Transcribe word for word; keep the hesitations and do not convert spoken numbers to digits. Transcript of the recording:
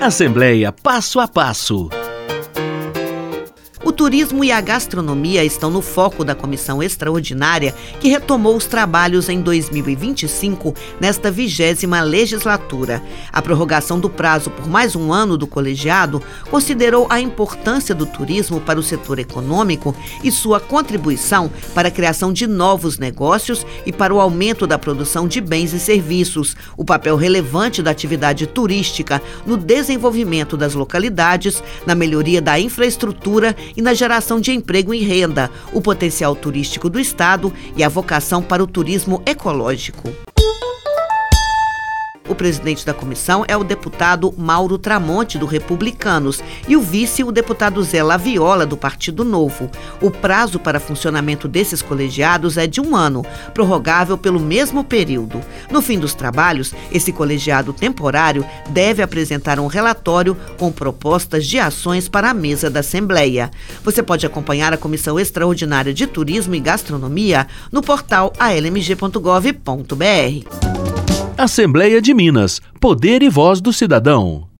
Assembleia Passo a Passo. O turismo e a gastronomia estão no foco da comissão extraordinária que retomou os trabalhos em dois mil e vinte e cinco, nesta vigésima legislatura. A prorrogação do prazo por mais um ano do colegiado considerou a importância do turismo para o setor econômico e sua contribuição para a criação de novos negócios e para o aumento da produção de bens e serviços, o papel relevante da atividade turística no desenvolvimento das localidades, na melhoria da infraestrutura e na geração de emprego e renda, o potencial turístico do Estado e a vocação para o turismo ecológico. O presidente da comissão é o deputado Mauro Tramonte, do Republicanos, e o vice, o deputado Zé Laviola, do Partido Novo. O prazo para funcionamento desses colegiados é de um ano, prorrogável pelo mesmo período. No fim dos trabalhos, esse colegiado temporário deve apresentar um relatório com propostas de ações para a mesa da Assembleia. Você pode acompanhar a Comissão Extraordinária de Turismo e Gastronomia no portal a l m g ponto gov ponto b r. Assembleia de Minas. Poder e voz do cidadão.